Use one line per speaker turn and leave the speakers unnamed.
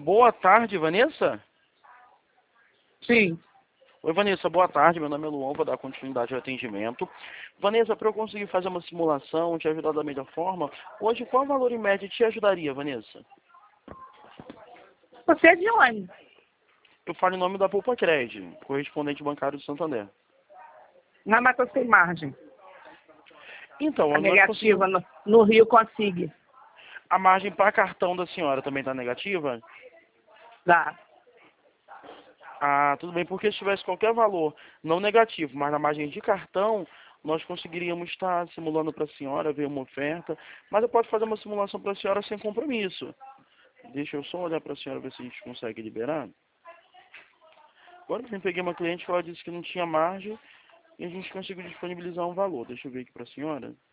Boa tarde, Vanessa.
Sim.
Oi, Vanessa, boa tarde. Meu nome é Luan, vou dar continuidade ao atendimento. Vanessa, para eu conseguir fazer uma simulação, te ajudar da melhor forma, hoje qual valor em média te ajudaria, Vanessa?
Você é de onde?
Eu falo em nome da Poupa Cred, correspondente bancário do Santander.
Na Mata Sem Margem.
Então,
A
nós
negativa
conseguimos...
no Rio Consigue.
A margem para cartão da senhora também está negativa?
Dá.
Ah, tudo bem, porque se tivesse qualquer valor não negativo, mas na margem de cartão, nós conseguiríamos estar simulando para a senhora, ver uma oferta, mas eu posso fazer uma simulação para a senhora sem compromisso. Deixa eu só olhar para a senhora, ver se a gente consegue liberar. Agora eu peguei uma cliente que ela disse que não tinha margem e a gente conseguiu disponibilizar um valor. Deixa eu ver aqui para a senhora.